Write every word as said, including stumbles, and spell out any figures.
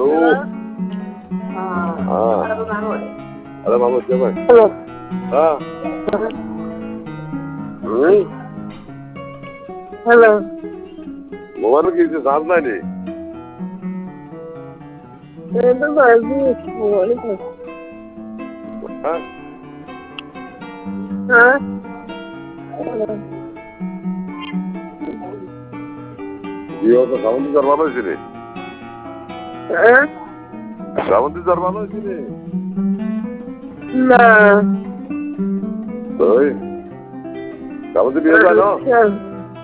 Halo. Ah. Halo Mama siapa? Halo. Ah. Hmm? Halo. Mobailo কিছু সাজ নাই এটা বাজি মোবাইল কো হ্যাঁ হ্যাঁ জিও তো সাউন্ড করবানো ছিল হ্যাঁ সাউন্ড করবানো ছিল না ওই সাউন্ড দিয়ে জানো